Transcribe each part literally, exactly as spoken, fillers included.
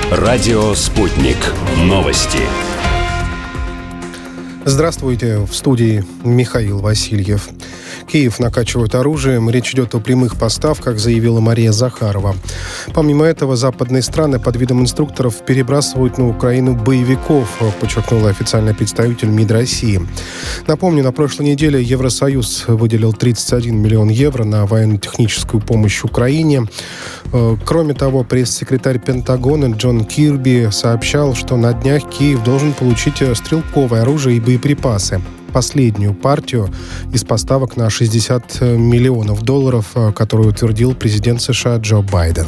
Радио «Спутник». Новости. Здравствуйте, в студии Михаил Васильев. Киев накачивает оружием. Речь идет о прямых поставках, заявила Мария Захарова. Помимо этого, западные страны под видом инструкторов перебрасывают на Украину боевиков, подчеркнула официальный представитель МИД России. Напомню, на прошлой неделе Евросоюз выделил тридцать один миллион евро на военно-техническую помощь Украине. Кроме того, пресс-секретарь Пентагона Джон Кирби сообщал, что на днях Киев должен получить стрелковое оружие и боеприпасы. Последнюю партию из поставок на шестьдесят миллионов долларов, которую утвердил президент США Джо Байден.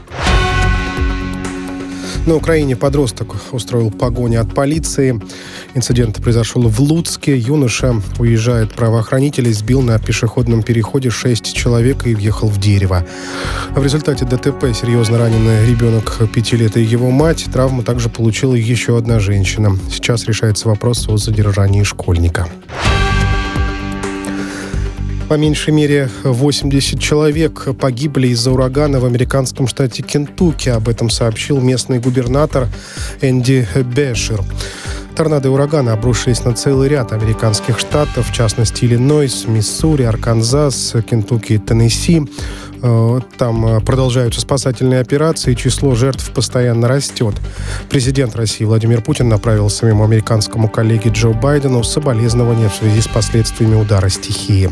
На Украине подросток устроил погоню от полиции. Инцидент произошел в Луцке. Юноша, уезжает правоохранителей, сбил на пешеходном переходе шесть человек и въехал в дерево. В результате ДТП серьезно ранены ребенок пяти лет и его мать. Травму также получила еще одна женщина. Сейчас решается вопрос о задержании школьника. По меньшей мере восемьдесят человек погибли из-за урагана в американском штате Кентукки. Об этом сообщил местный губернатор Энди Бешир. Торнадо и ураганы обрушились на целый ряд американских штатов, в частности Иллинойс, Миссури, Арканзас, Кентукки и Теннесси. Там продолжаются спасательные операции, число жертв постоянно растет. Президент России Владимир Путин направил своему американскому коллеге Джо Байдену соболезнования в связи с последствиями удара стихии.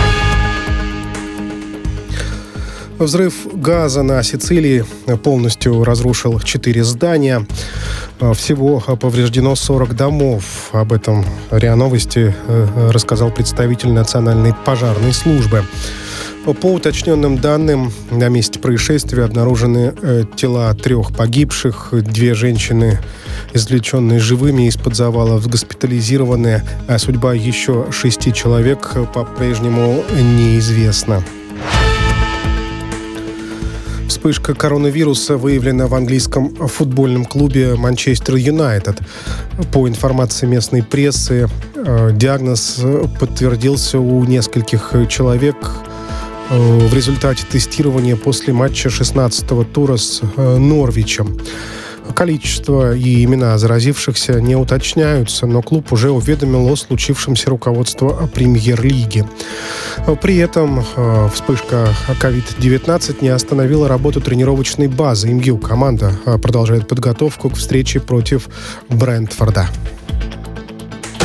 Взрыв газа на Сицилии полностью разрушил четыре здания. Всего повреждено сорок домов. Об этом РИА Новости рассказал представитель Национальной пожарной службы. По уточненным данным, на месте происшествия обнаружены э, тела трех погибших. Две женщины, извлеченные живыми из-под завалов, госпитализированы, а судьба еще шести человек по-прежнему неизвестна. Вспышка коронавируса выявлена в английском футбольном клубе «Манчестер Юнайтед». По информации местной прессы, э, диагноз подтвердился у нескольких человек в результате тестирования после матча шестнадцатого тура с Норвичем. Количество и имена заразившихся не уточняются, но клуб уже уведомил о случившемся руководство премьер-лиги. При этом вспышка ковид девятнадцать не остановила работу тренировочной базы МЮ. Команда продолжает подготовку к встрече против Брентфорда.